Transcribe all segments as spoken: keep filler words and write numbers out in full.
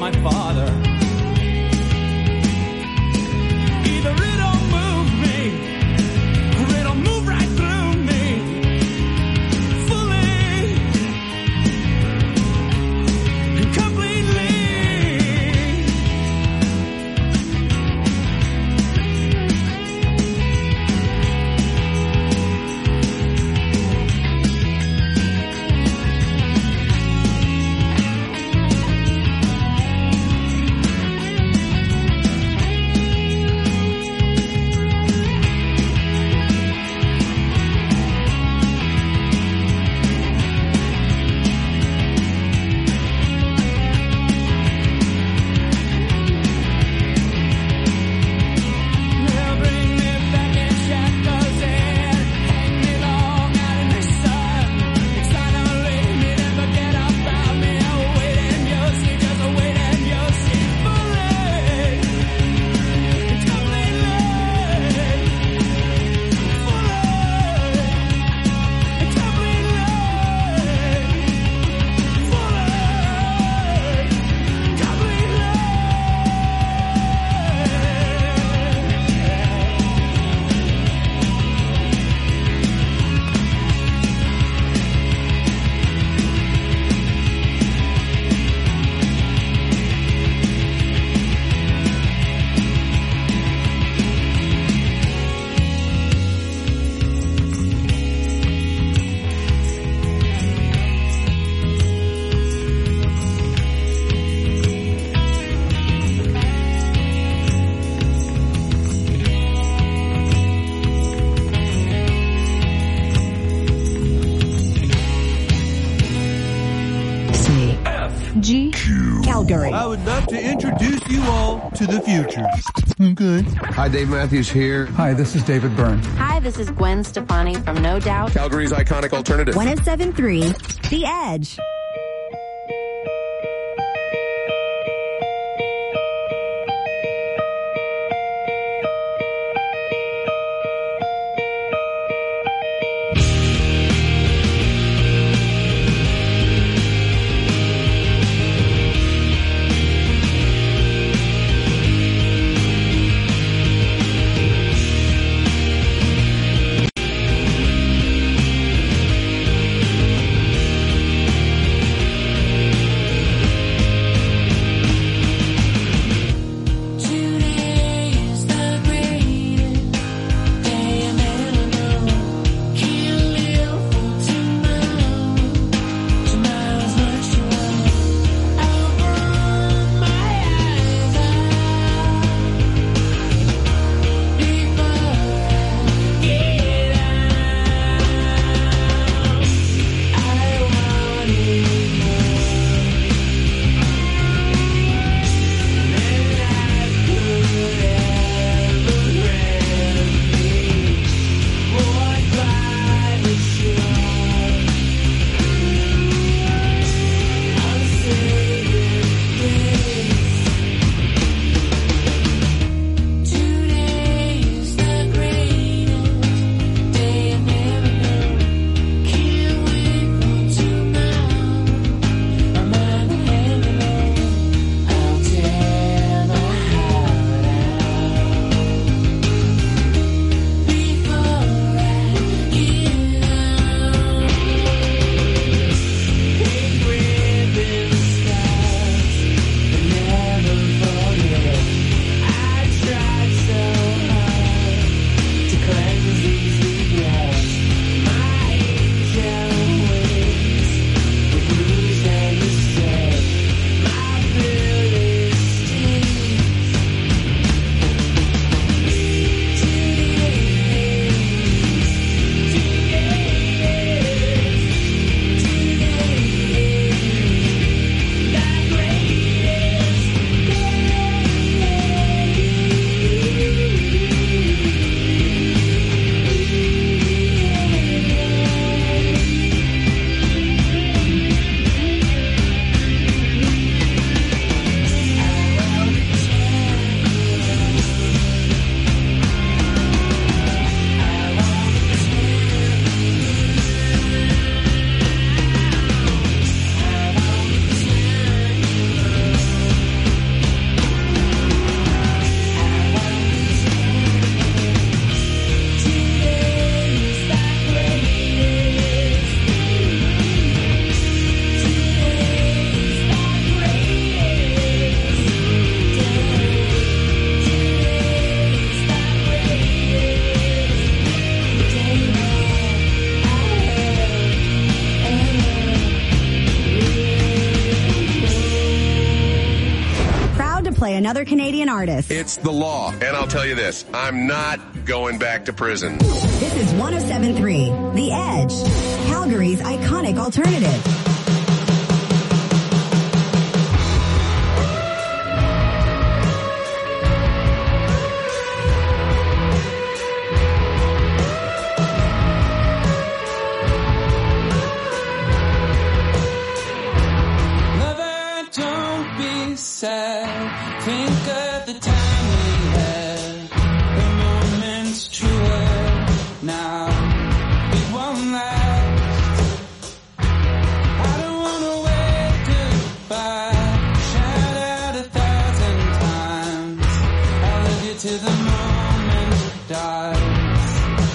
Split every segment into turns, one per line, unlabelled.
my father. Either it'll move me, or it'll move right through me, fully and completely. They'll bring me back in shackles and hang me long out in the sun. It's finally me, never get up out me. Oh, wait and you'll see, just wait and you'll see. Fully and completely, fully and completely, fully and completely.
C G Calgary.
I would love to introduce you all to the future. Okay.
Hi, Dave Matthews here.
Hi, this is David Byrne.
Hi, this is Gwen Stefani from No Doubt.
Calgary's iconic alternative.
one oh seven point three The Edge. another Canadian artist.
It's the law. And I'll tell you this, I'm not going back to prison.
This is one oh seven point three The Edge, Calgary's iconic alternative.
Think of the time we had, the moment's truer now, it won't last. I don't wanna wave goodbye, shout out a thousand times, I love you till the moment dies.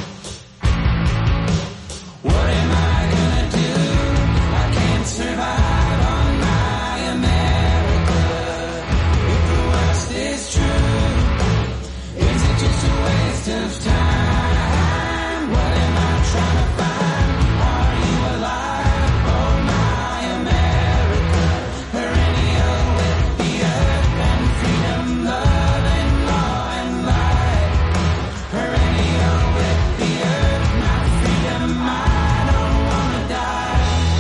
What am I gonna do? I can't survive on my America. Is true. Is it just a waste of time? What am I trying to find? Are you alive? Oh my America. Perennial with the earth and freedom, love and law and life. Perennial with the earth, my freedom, I don't wanna die.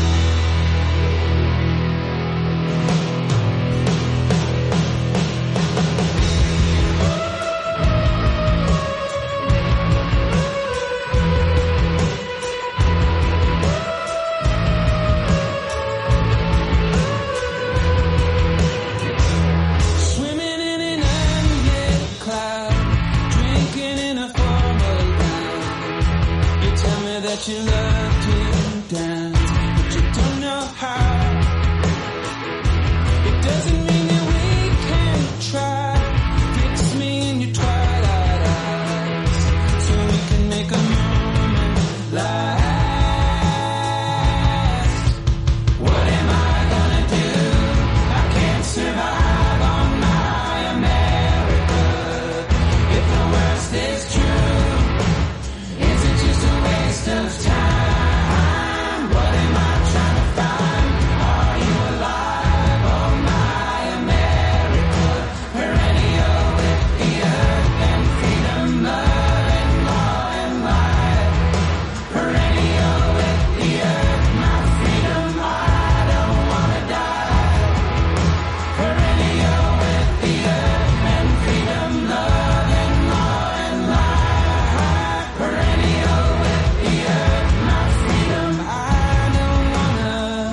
That you love to dance, but you don't know how. It doesn't mean that we can't try. Fix me in your twilight eyes, so we can make a moment last. What am I gonna do? I can't survive on my America. If the worst is true, is it just a waste of time? What am I trying to find? Are you alive? Oh my America. Perennial with the earth and freedom, love and law and life. Perennial with the earth, my freedom, I don't wanna die. Perennial with the earth and freedom, love and law and life. Perennial with the earth, my freedom, I don't wanna.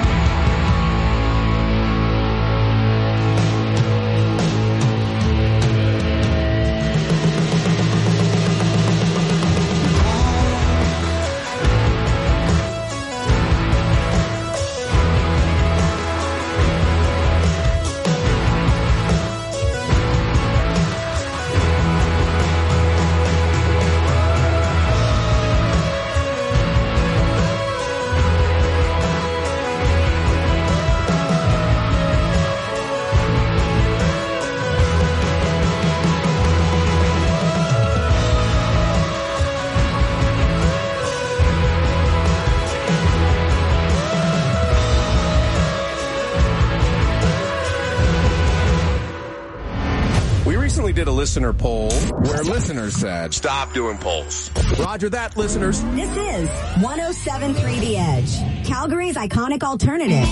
We recently did a listener poll where listeners said, stop doing polls. Roger that, listeners.
This is one oh seven point three The Edge, Calgary's iconic alternative.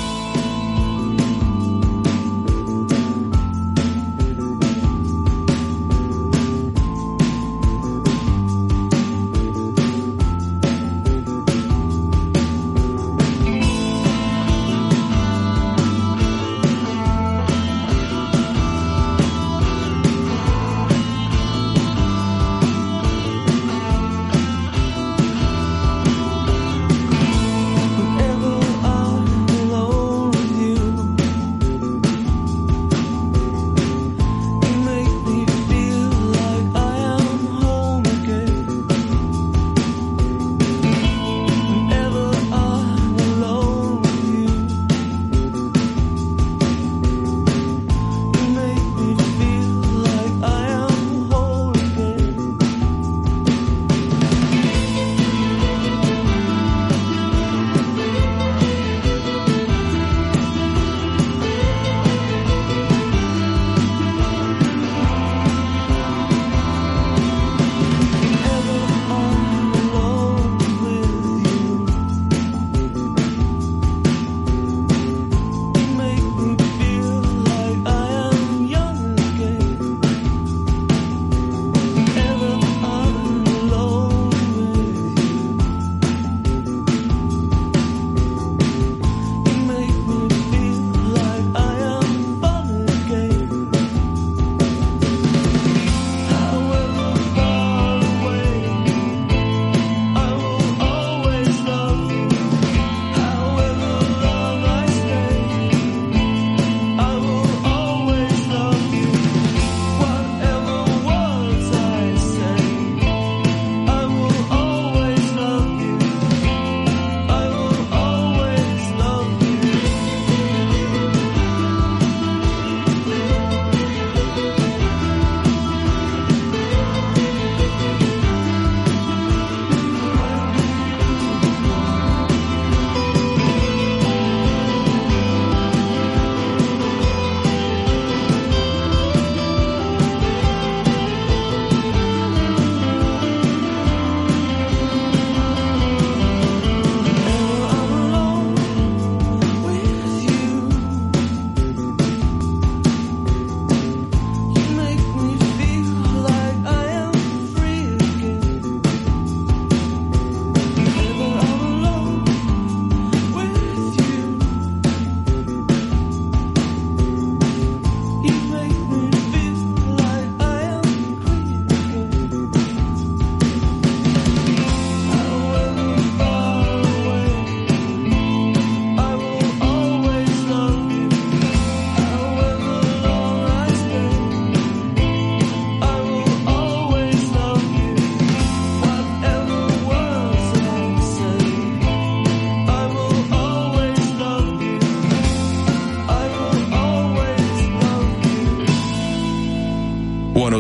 Whenever I'm alone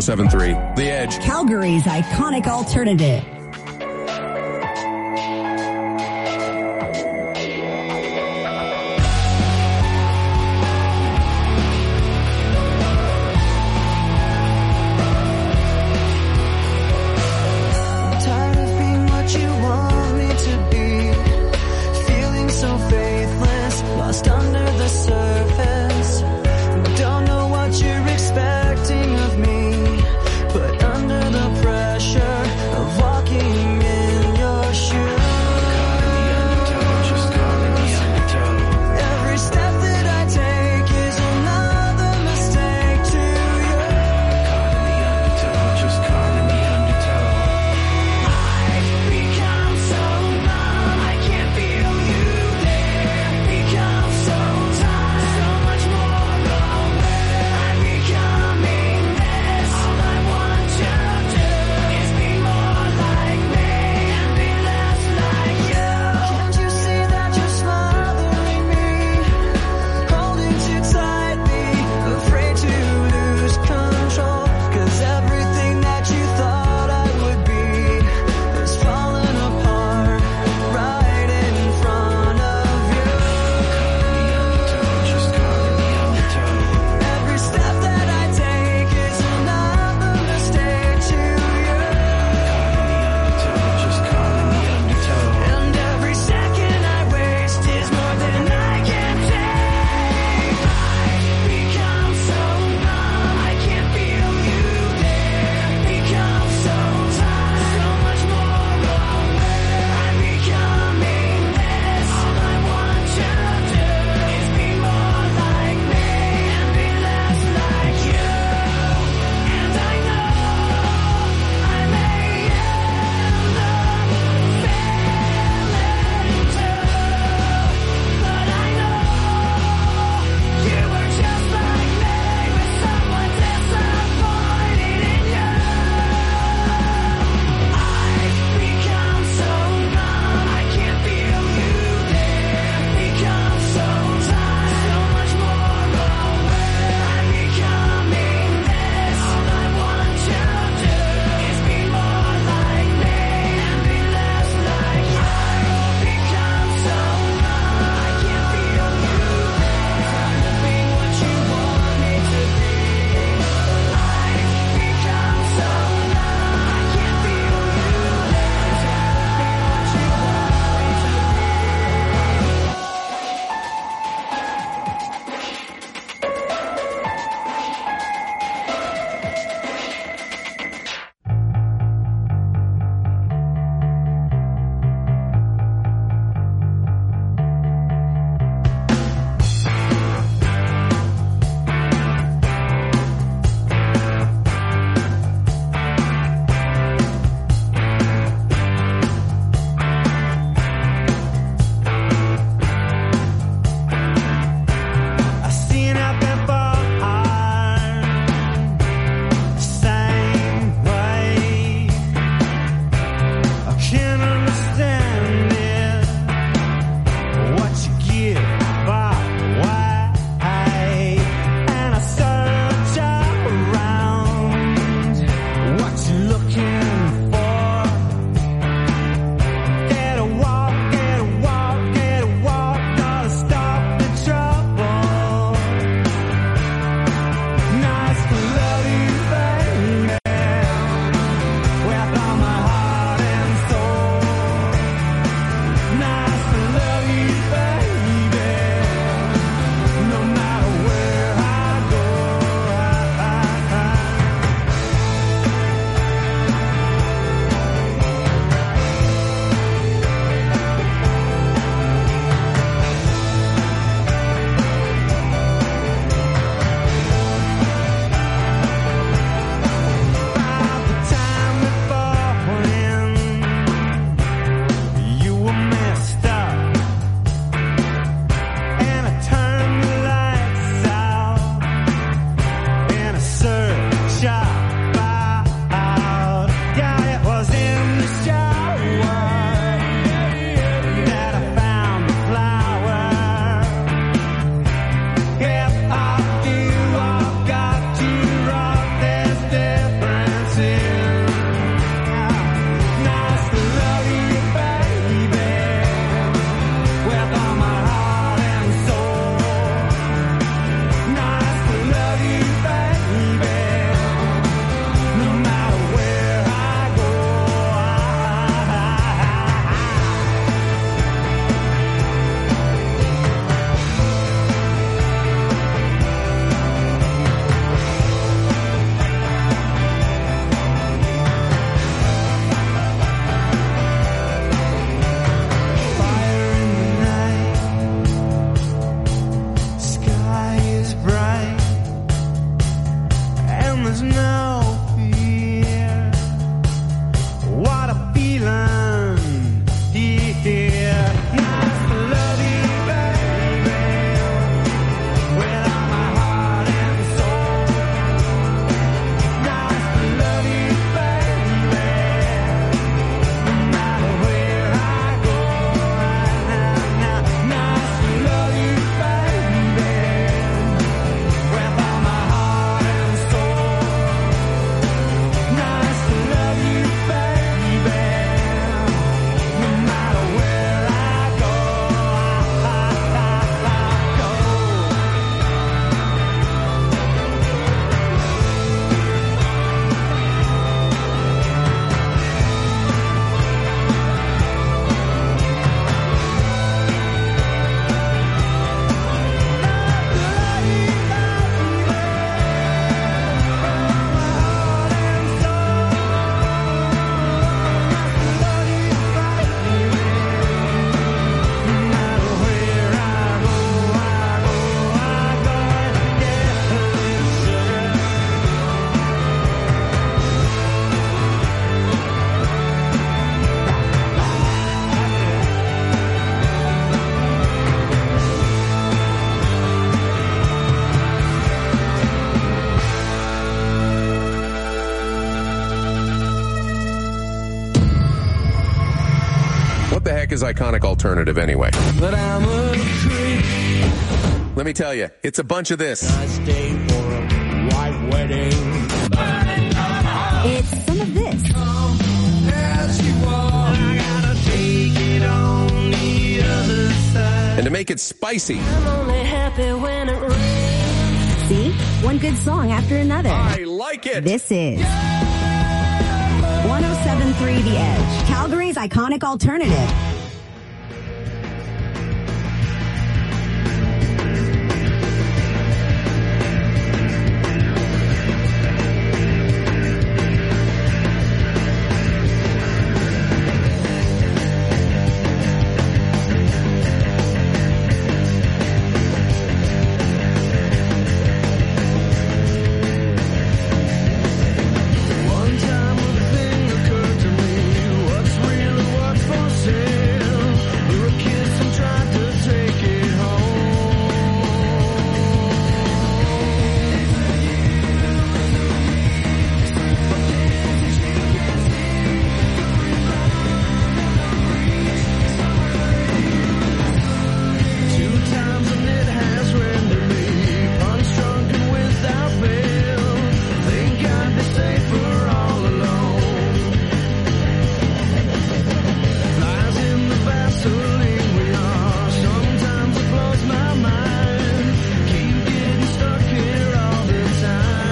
seven three The Edge.
Calgary's iconic alternative.
Tired of being what you want me to be, feeling so faithless, lost under the surface. Don't know what you're expecting of me, but under the pressure of walking
What the heck is Iconic Alternative anyway?
But I'm a creep.
Let me tell you, it's a bunch of this.
I stayed for a white wedding.
It's some of this.
As you walk, I gotta take it on the other side.
And to make it spicy,
I'm only happy when it rains.
See? One good song after another.
I like it.
This is one oh seven point three The Edge, Calgary's iconic alternative.
One time a thing occurred to me. What's real and what's for sale? We were kids and tried to take it home. Two times and it has rendered me punch-drunk and without bail. Think I'd be safer all alone. Flies in the Vaseline we are. Sometimes it blows my mind. Keep getting stuck here all the time.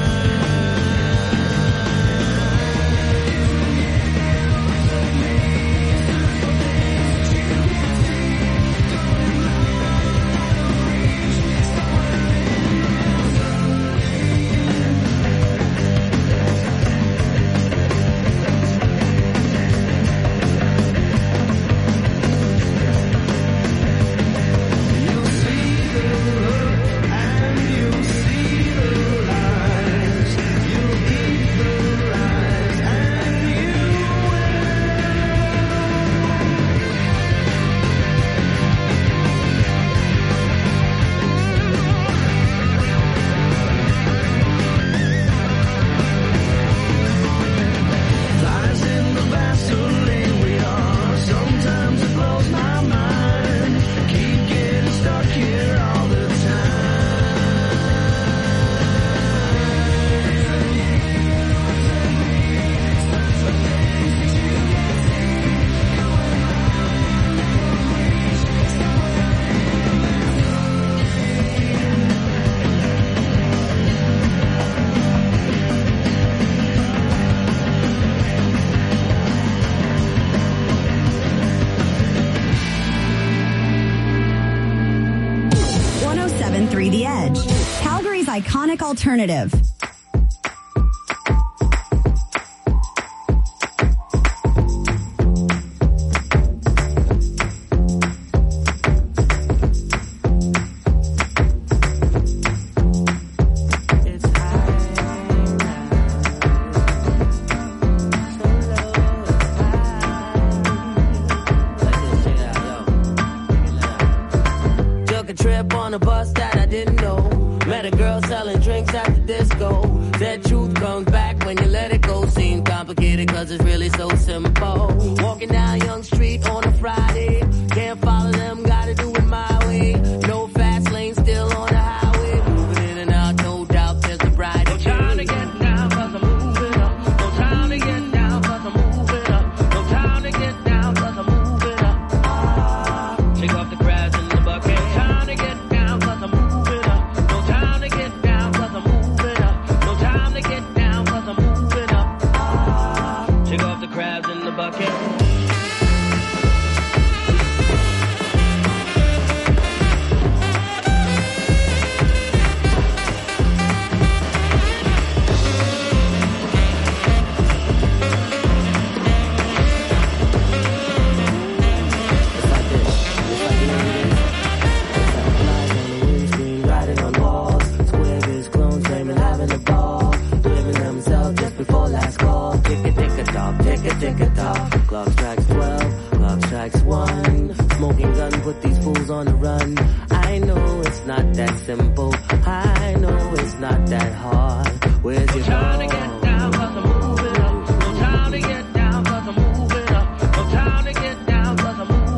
You'll see the look and you'll see the lies. You'll eat the lies and you Flies in the Vaseline we are. Sometimes it blows my mind. Keep getting stuck here all the
one oh seven point three The Edge, Calgary's iconic alternative.
It's high so low, it's high. Took a trip on a bus that I didn't know. Met a girl selling drinks at the disco. Said truth comes back when you let it go. Seems complicated cause it's really so simple. Walking down Young Street on a Friday. Can't follow them, gotta do it my way. No fast lane, still on the highway. Moving in and out, no doubt there's a brighter day. No time to get down cause I'm moving up. No time to get down cause I'm moving up. No time to get down cause I'm moving up. Ah, shake off the crabs in the bucket. No time to get down cause I'm moving up. No time to get down cause I'm moving up. No time to get down cause I'm moving up. Ah, shake off the crabs in the bucket. It's like this. It's like, you know what it is? It's like flies on the windscreen, riding on walls. Squares, clones, flaming, having a ball. Living themselves just before last call. Tick a tick a tock, tick a tick a tock. Clock strikes twelve, clock strikes one. Smoking gun, put these fools on the run. I know it's not that simple. I know it's not that hard. Where's your
Trying to get down cause I'm moving up. No time to get down cause I'm moving up. No time to get down cause I'm moving up.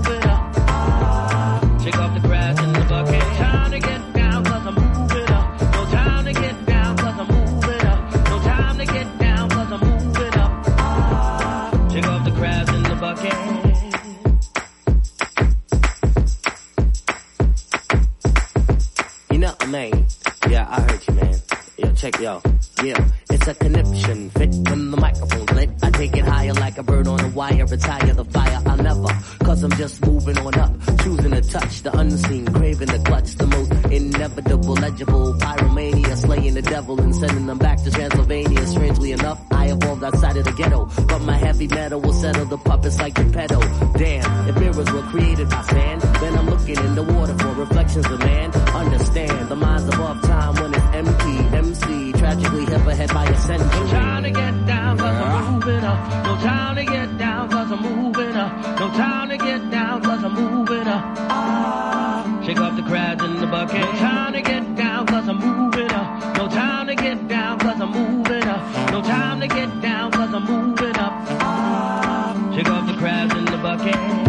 check yo. Yeah, it's a conniption. Fit when the microphone's lit. I take it higher like a bird on a wire. Retire the fire, I'll never. Cause I'm just moving on up. Choosing to touch the unseen. Craving the clutch. The most inevitable, legible. Pyromania. Slaying the devil and sending them back to Transylvania. Strangely enough, I evolved outside of the ghetto. But my heavy metal will settle the puppets like Geppetto. Damn, if mirrors were created by sand, then I'm looking in the water for reflections of man. Understand, the mind's above time when it's empty. M C, tragically hip ahead by a century.
No time to get down cause I'm moving up. No time to get down cause I'm moving up. No time to get down cause I'm moving up. Ah, shake off the crabs in the bucket. No time to get down cause I'm moving up. No time to get down cause I'm moving up. No time to get down cause I'm moving up. Ah, shake off the crabs in the bucket.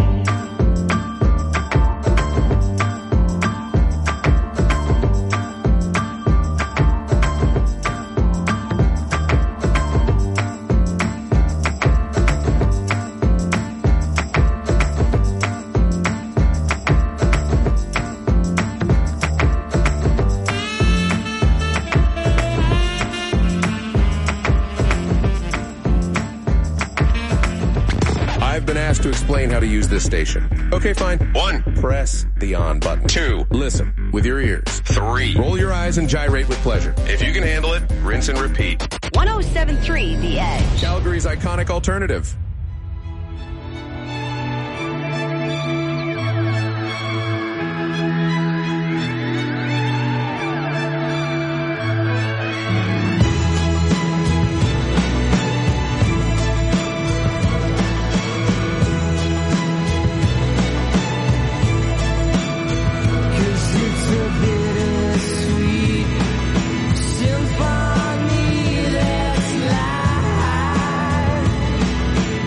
To explain how to use this station. Okay, fine. One, press the on button. Two, listen with your ears. Three, roll your eyes and gyrate with pleasure. If you can handle it, rinse and repeat.
one oh seven point three The Edge.
Calgary's iconic alternative.
Symphony that's live.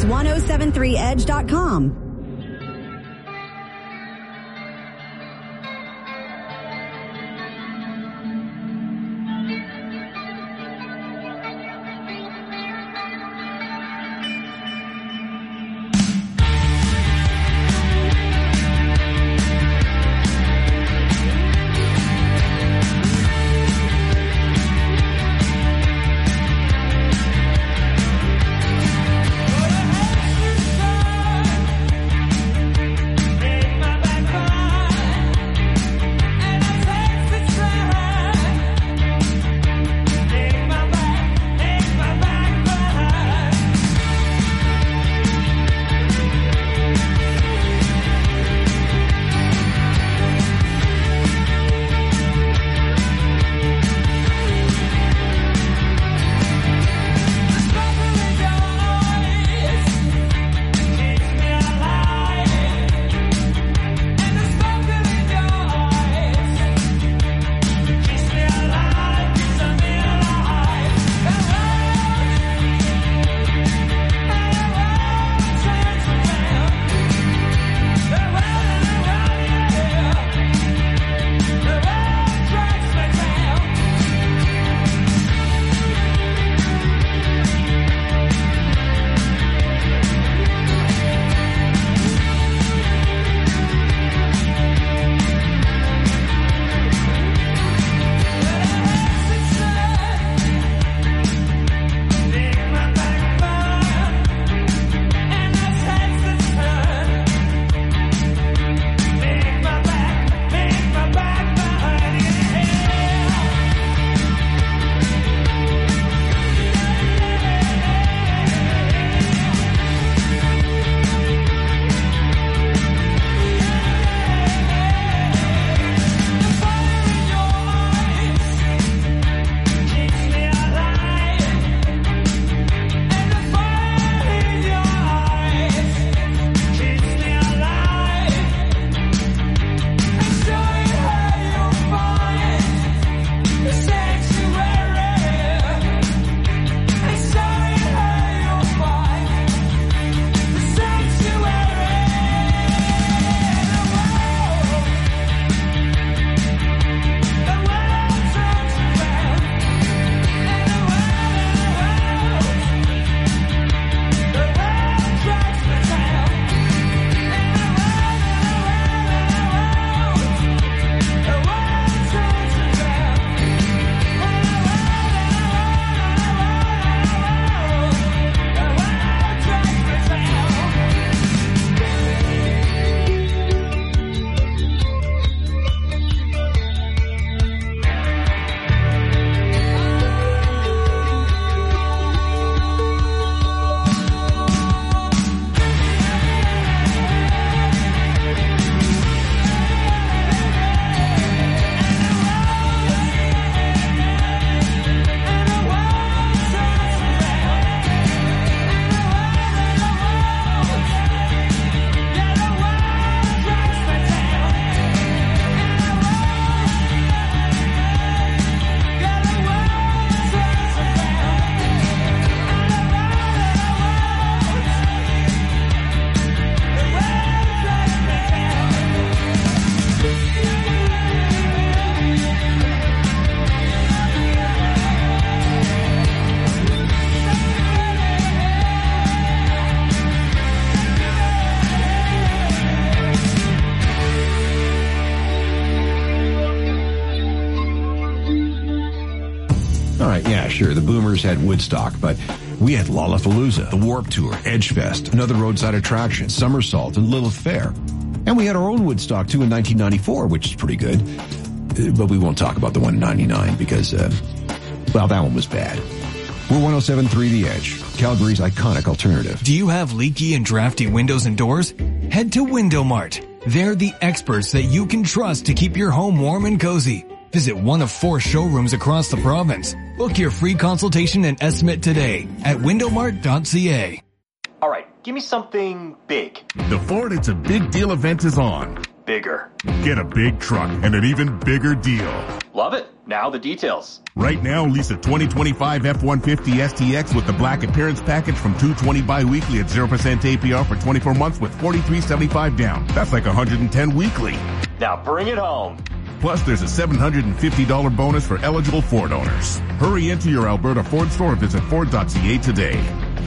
That's ten seventy-three edge dot com.
right, yeah, sure. The Boomers had Woodstock, but we had Lollapalooza, the Warped Tour, Edgefest, another roadside attraction, Somersault, and Lilith Fair. And we had our own Woodstock, too, in nineteen ninety-four, which is pretty good. Uh, but we won't talk about the one in ninety-nine because, uh, well, that one was bad. We're one oh seven point three The Edge, Calgary's iconic alternative.
Do you have leaky and drafty windows and doors? Head to Window Mart. They're the experts that you can trust to keep your home warm and cozy. Visit one of four showrooms across the province. Book your free consultation and estimate today at window mart dot c a.
All right, give me something big.
The Ford It's a Big Deal event is on.
Big bigger.
Get a big truck and an even bigger deal.
Love it. Now the details.
Right now, lease a twenty twenty-five F one fifty S T X with the Black Appearance Package from two hundred twenty bi-weekly at zero percent A P R for twenty-four months with forty-three seventy-five down. That's like one hundred ten weekly.
Now bring it home.
Plus, there's a seven hundred fifty dollars bonus for eligible Ford owners. Hurry into your Alberta Ford store or visit Ford dot C A today.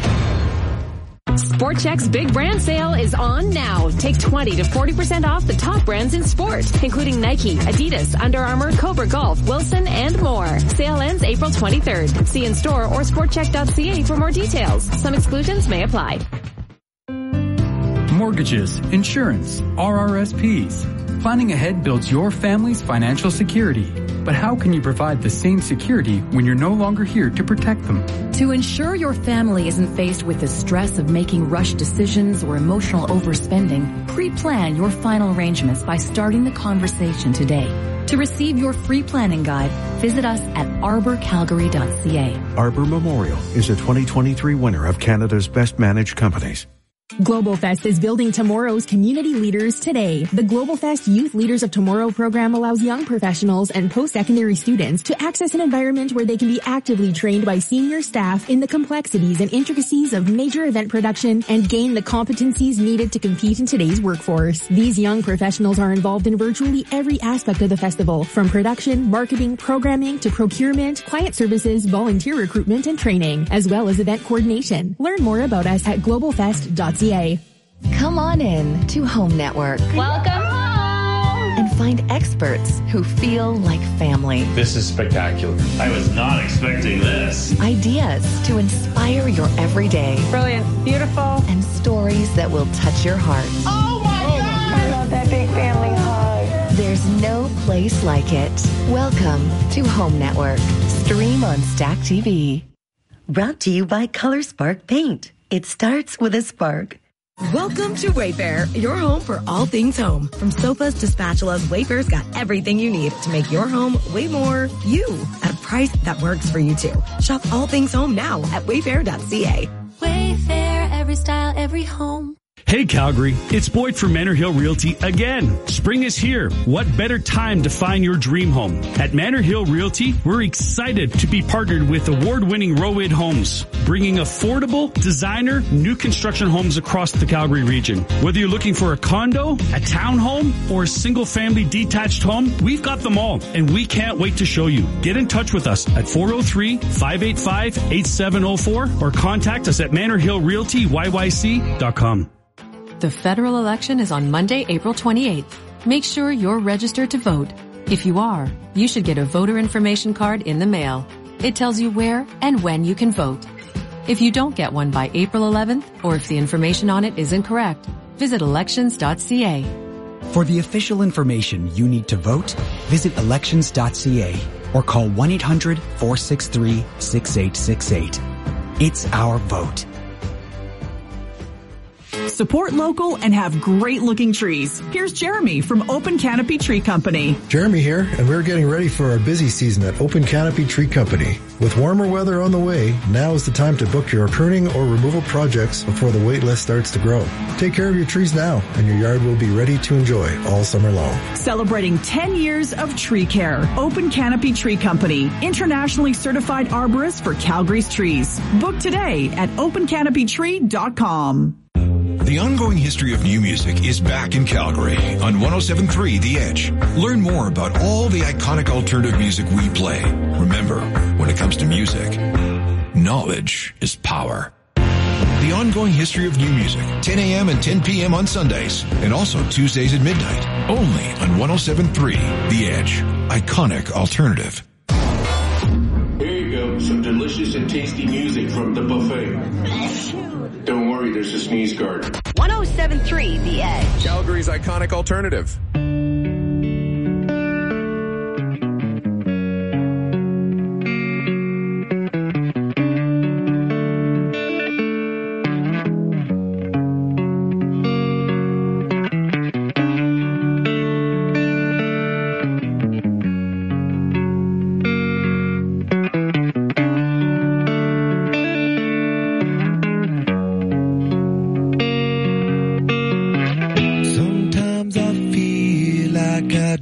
Sport Chek's Big Brand Sale is on now. Take twenty to forty percent off the top brands in sport, including Nike, Adidas, Under Armour, Cobra Golf, Wilson, and more. Sale ends April twenty-third. See in store or sport chek dot C A for more details. Some exclusions may apply.
Mortgages, insurance, R R S Ps. Planning ahead builds your family's financial security. But how can you provide the same security when you're no longer here to protect them?
To ensure your family isn't faced with the stress of making rushed decisions or emotional overspending, pre-plan your final arrangements by starting the conversation today. To receive your free planning guide, visit us at arbor calgary dot C A.
Arbor Memorial is a twenty twenty-three winner of Canada's Best Managed Companies.
Global Fest is building tomorrow's community leaders today. The Global Fest Youth Leaders of Tomorrow program allows young professionals and post-secondary students to access an environment where they can be actively trained by senior staff in the complexities and intricacies of major event production and gain the competencies needed to compete in today's workforce. These young professionals are involved in virtually every aspect of the festival, from production, marketing, programming, to procurement, client services, volunteer recruitment, and training, as well as event coordination. Learn more about us at global fest dot C A.
Come on in to Home Network.
Welcome home!
And find experts who feel like family.
This is spectacular. I was not expecting this.
Ideas to inspire your everyday.
Brilliant. Beautiful.
And stories that will touch your heart.
Oh my God! I love that big family hug.
There's no place like it. Welcome to Home Network. Stream on Stack T V.
Brought to you by Color Spark Paint. It starts with a spark.
Welcome to Wayfair, your home for all things home. From sofas to spatulas, Wayfair's got everything you need to make your home way more you at a price that works for you too. Shop all things home now at wayfair dot C A.
Wayfair, every style, every home.
Hey Calgary, it's Boyd from Manor Hill Realty again. Spring is here. What better time to find your dream home? At Manor Hill Realty, we're excited to be partnered with award-winning Rowid Homes, bringing affordable, designer, new construction homes across the Calgary region. Whether you're looking for a condo, a townhome, or a single-family detached home, we've got them all, and we can't wait to show you. Get in touch with us at four oh three, five eight five, eight seven oh four or contact us at manor hill realty y y c dot com.
The federal election is on Monday, April twenty-eighth. Make sure you're registered to vote. If you are, you should get a voter information card in the mail. It tells you where and when you can vote. If you don't get one by April eleventh, or if the information on it isn't correct, visit elections dot c a.
For the official information you need to vote, visit elections dot c a or call one eight hundred, four six three, six eight six eight. It's our vote.
Support local and have great looking trees. Here's Jeremy from Open Canopy Tree Company.
Jeremy here, and we're getting ready for our busy season at Open Canopy Tree Company. With warmer weather on the way, now is the time to book your pruning or removal projects before the wait list starts to grow. Take care of your trees now, and your yard will be ready to enjoy all summer long.
Celebrating ten years of tree care. Open Canopy Tree Company, internationally certified arborist for Calgary's trees. Book today at open canopy tree dot com.
The ongoing history of new music is back in Calgary on one oh seven point three The Edge. Learn more about all the iconic alternative music we play. Remember, when it comes to music, knowledge is power. The ongoing history of new music, ten a.m. and ten p.m. on Sundays, and also Tuesdays at midnight, only on one oh seven point three The Edge. Iconic alternative.
Here you go, some delicious and tasty music from the buffet. Don't worry, there's a sneeze guard.
one oh seven point three The Edge.
Calgary's iconic alternative.
Sometimes I feel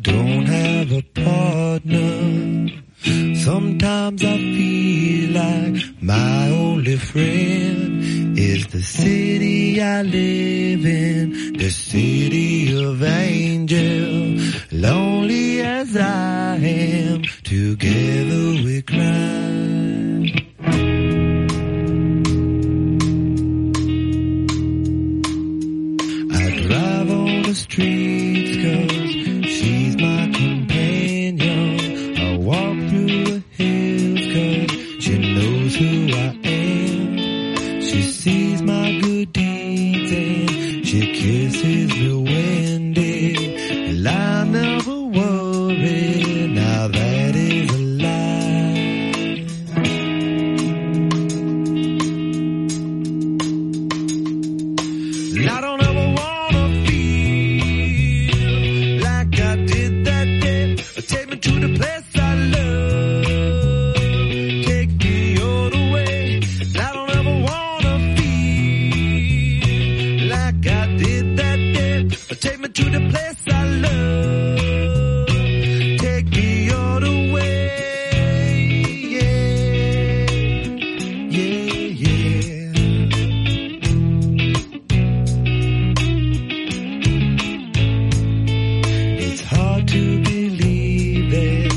don't have a partner. Sometimes I feel like my only friend is the city I live in, the city of angels. Lonely as I am, together we cry. I drive on the streets 'cause she's my companion. I walk through the hills 'cause she knows who I am. She sees my good deeds and she kisses me when day. And I never worry, now that is a lie. And I don't ever wanna feel like I did that day. Take me to the place I love. Take me all the way. And I don't ever wanna feel like I did that day. Take me to the place I love. Take me all the way. Yeah, yeah, yeah. It's hard to believe that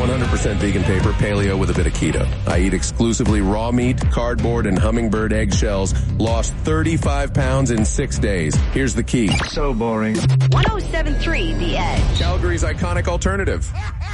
one hundred percent vegan paper, paleo with a bit of keto. I eat exclusively raw meat, cardboard, and hummingbird eggshells. Lost thirty-five pounds in six days. Here's the key.
So boring.
one oh seven point three The Edge.
Calgary's iconic alternative.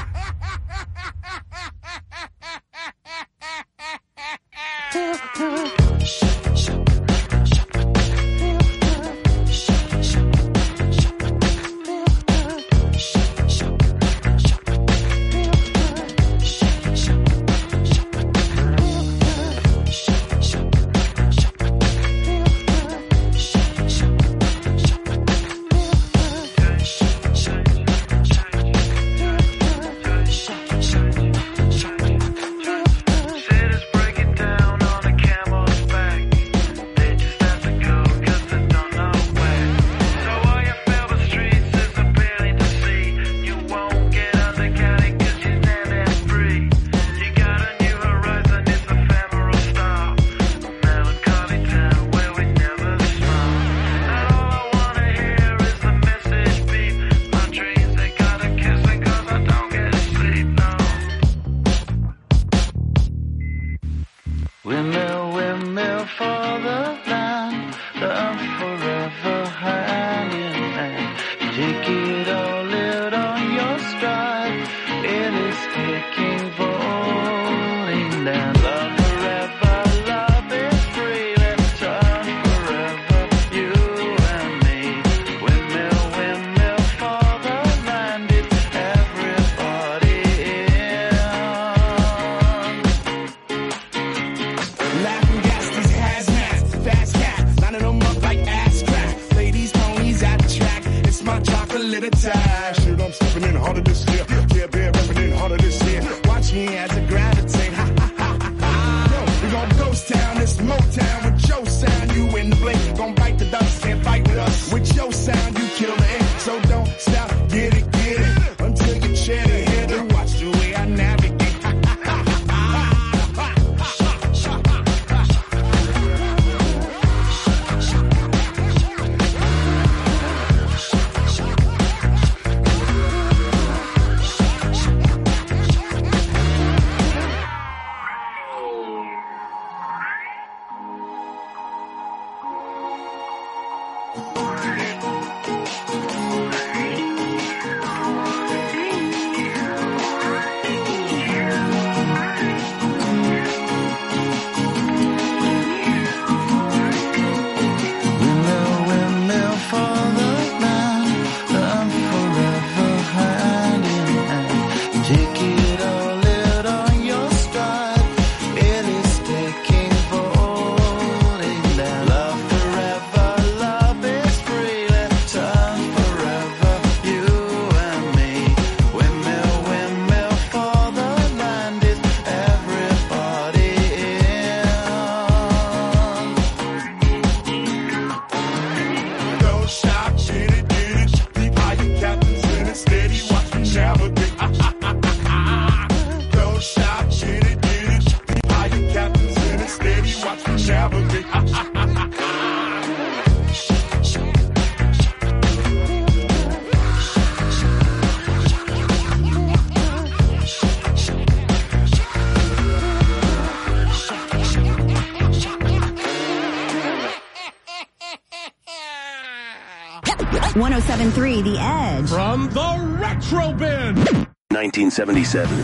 one oh seven point three The Edge.
From the Retro Bin.
nineteen seventy-seven.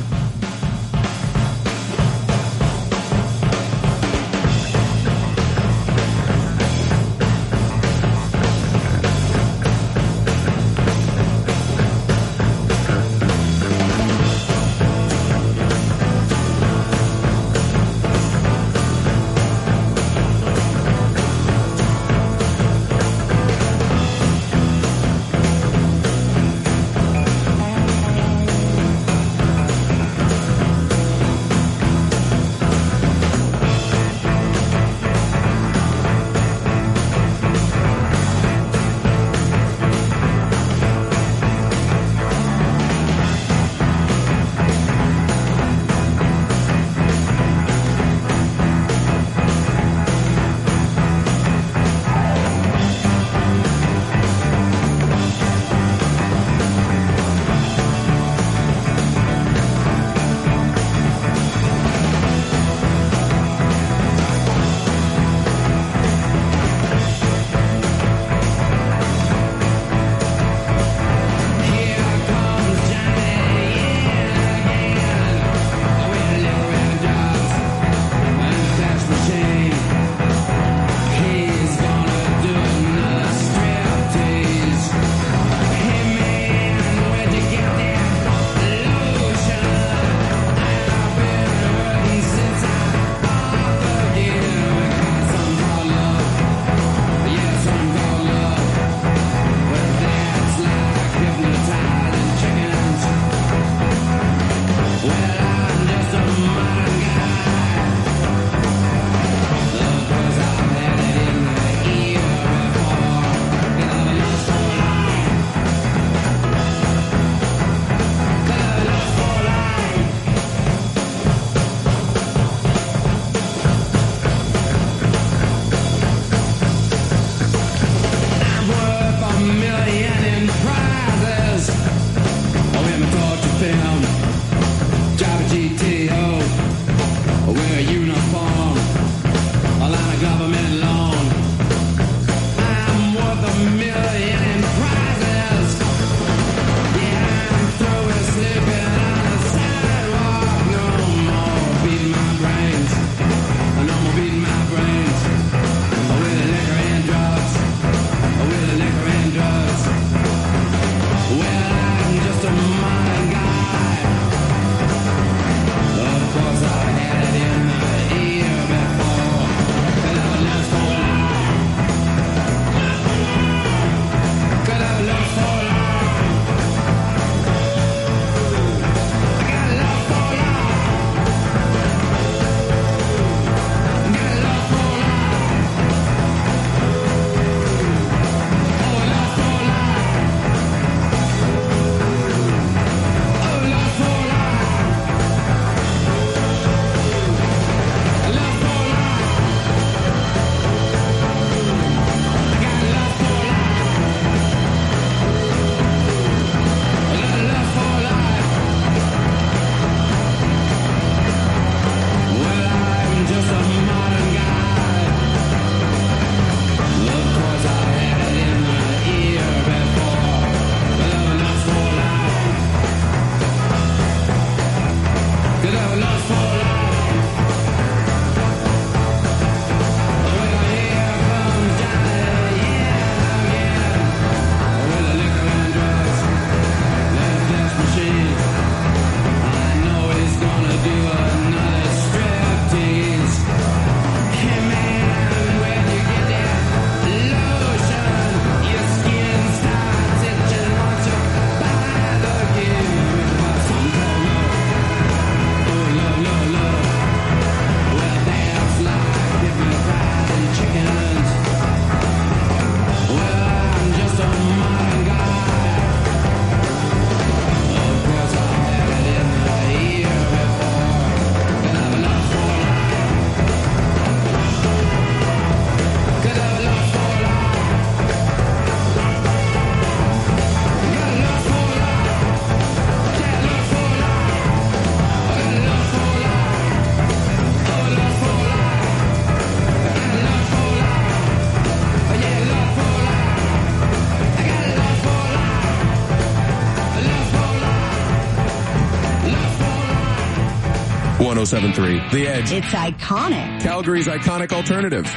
one oh seven point three The Edge.
It's iconic.
Calgary's iconic alternative.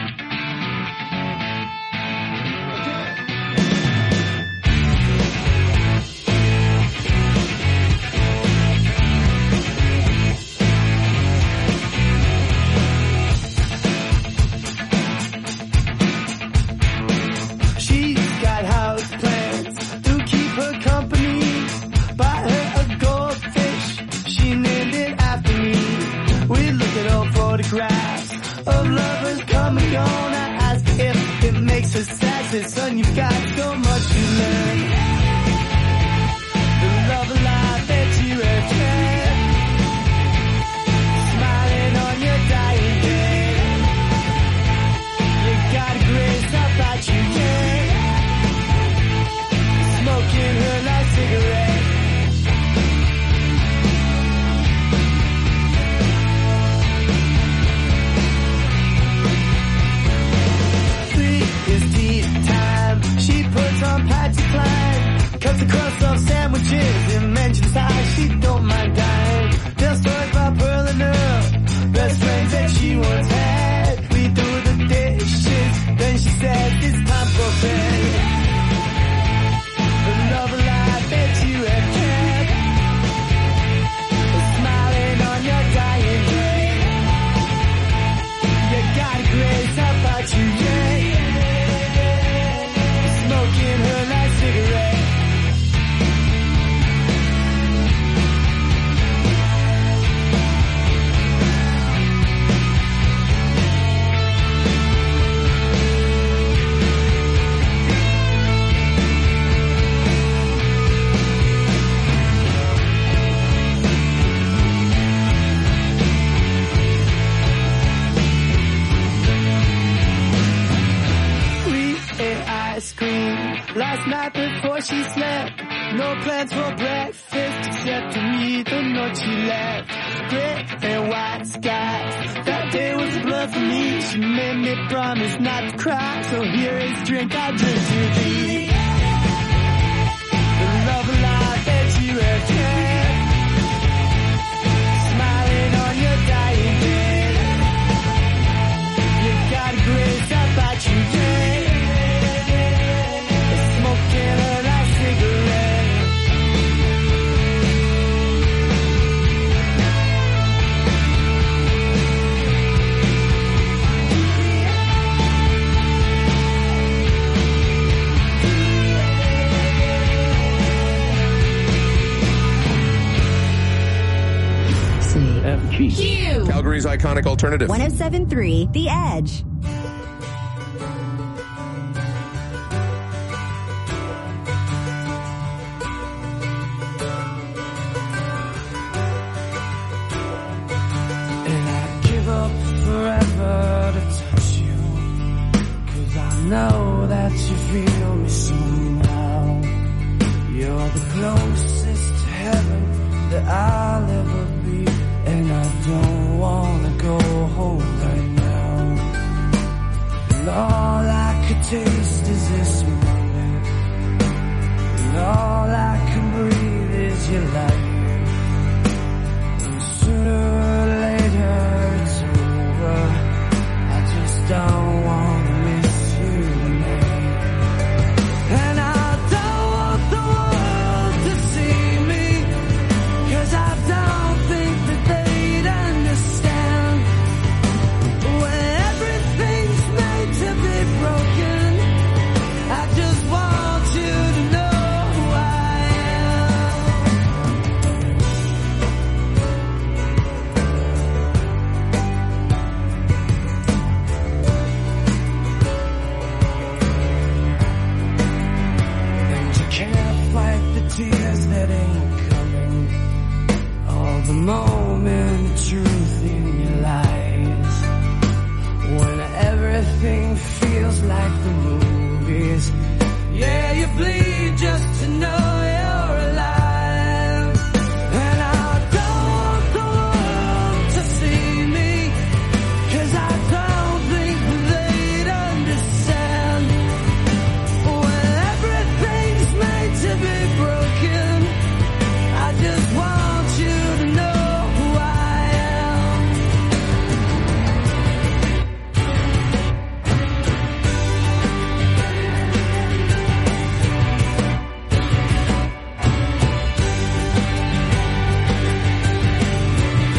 Son, you've got so much to learn. The love of life that you have had, smiling on your dying bed. You got a grace, I thought you can. Smoking her last cigarette.
last night before she slept. No plans for breakfast except to read the note she left. Gray and white skies. That day was a blood for me. She made me promise not to cry. So here is drink I drink to thee. The love of life that you have kept. Smiling on your dying bed. You got a grace about you, yeah. Smoking a nice cigarette.
Q. Calgary's iconic alternative.
one oh seven point three The Edge.
And I'd give up forever to touch you, 'cause I know that you feel me somehow. You're the closest to heaven that I'll ever be. And I don't wanna go home right now. And all I could taste is this moment. And all I can breathe is your light. And sooner or later it's over. I just don't wanna miss you tonight. And I don't want the world to see me, 'cause I don't think that they'd understand. When everything's made to be broken, I just want you to know who I am. And you can't fight the tears that ain't coming. All the more